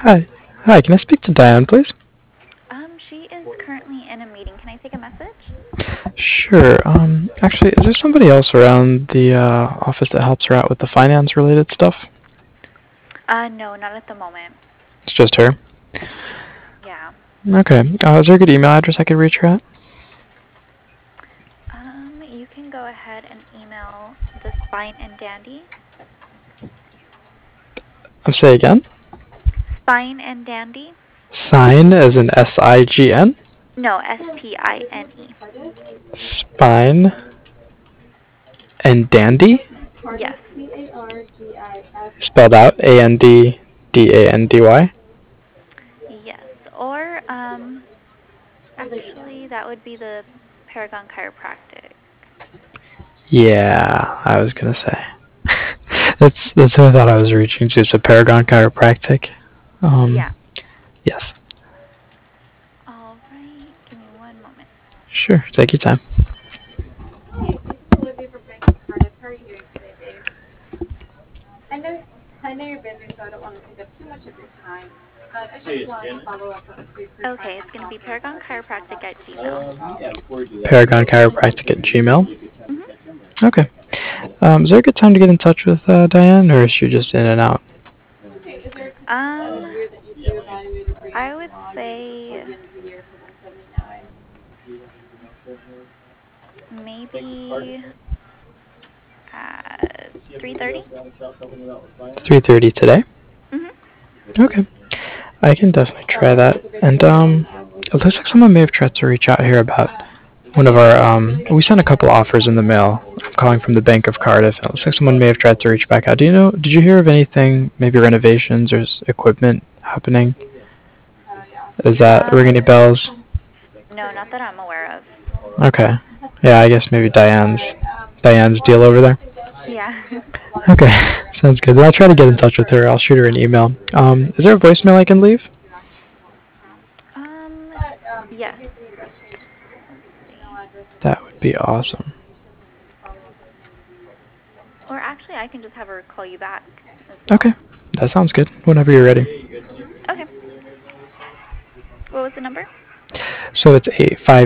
Hi. Hi, can I speak to Diane, please? She is currently in a meeting. Can I take a message? Sure. Actually, is there somebody else around the office that helps her out with the finance-related stuff? No, not at the moment. It's just her. Yeah. Okay. Is there a good email address I could reach her at? You can go ahead and email the Spine and Dandy. Say again? Spine and Dandy? Sign as in S-I-G-N? No, Spine. Spine and Dandy? Yes. Spelled out A-N-D-D-A-N-D-Y? Yes. Or, actually, that would be the Paragon Chiropractic. Yeah, I was gonna say. That's who I thought I was reaching to. So Paragon Chiropractic. Um, Yeah. yes. All right. Give me one moment. Sure. Take your time. Okay, it's going to be Paragon Chiropractic at Gmail. Paragon Chiropractic at Gmail. Mm-hmm. Okay. Is there a good time to get in touch with Diane, or is she just in and out? Um, I would say maybe at 3:30. 3:30 today. Mm-hmm. Okay. I can definitely try that. And it looks like someone may have tried to reach out here about one of our. We sent a couple offers in the mail. I'm calling from the Bank of Cardiff. And it looks like someone may have tried to reach back out. Do you know? Did you hear of anything? Maybe renovations or equipment happening? Does that ring any Um, bells? no, not that I'm aware of. Okay. Yeah, I guess maybe Diane's deal over there. Yeah. Okay, sounds good. Then I'll try to get in touch with her. I'll shoot her an email. Is there a voicemail I can leave? Um, yes. Let's see. That would be awesome. Or actually, I can just have her call you back as well. Okay, that sounds good. Whenever you're ready. Okay. What was the number? So it's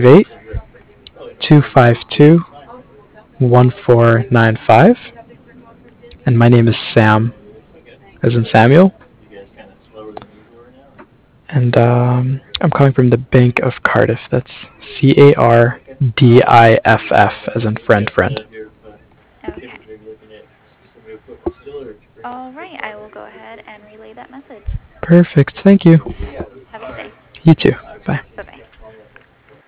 858-252-1495, and my name is Sam, as in Samuel. And I'm calling from the Bank of Cardiff. That's Cardiff, as in friend. Okay. All right. I will go ahead and relay that message. Perfect. Thank you. Have a good day. You too.